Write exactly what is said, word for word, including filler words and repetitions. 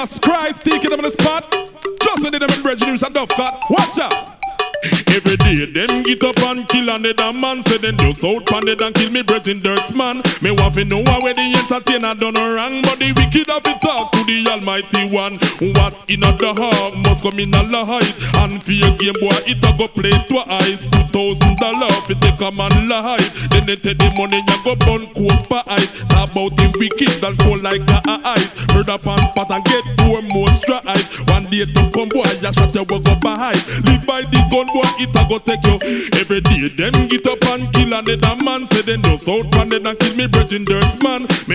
Jesus Christ, taking them on the spot. Just when they them in bridge news and duff cut. Watch out. Every day them get up and kill another man. Say them just out panded and kill me brethren dirts man. Me want to know where the entertainer done wrong, but the wicked have to talk to the almighty one. What in the heart must come in a light. And for your game boy it a go play twice. Two thousand dollars if take a man light. Then they take the money and go burn coke for ice. Talk about the wicked and fall like a ice. Murder pan spot and get four more stripes. One day to come boy just shut your work up behind. Live by the gun boy it a go take you. Every day them get up and kill another man. Say them just out panded and kill me brethren dirts man.